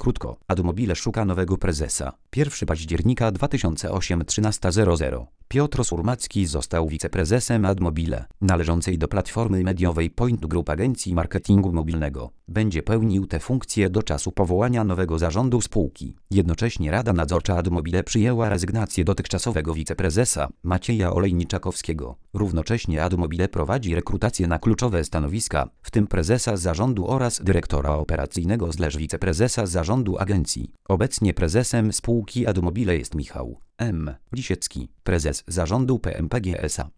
Krótko, Admobile szuka nowego prezesa. 1 października 2008 13:00. Piotr Surmacki został wiceprezesem Admobile, należącej do platformy mediowej Point Group Agencji Marketingu Mobilnego. Będzie pełnił tę funkcję do czasu powołania nowego zarządu spółki. Jednocześnie Rada Nadzorcza Admobile przyjęła rezygnację dotychczasowego wiceprezesa Macieja Olejniczakowskiego. Równocześnie Admobile prowadzi rekrutację na kluczowe stanowiska, w tym prezesa zarządu oraz dyrektora operacyjnego / wiceprezesa zarządu agencji. Obecnie prezesem spółki Admobile jest Michał M. Lisiecki, prezes zarządu PMPG SA.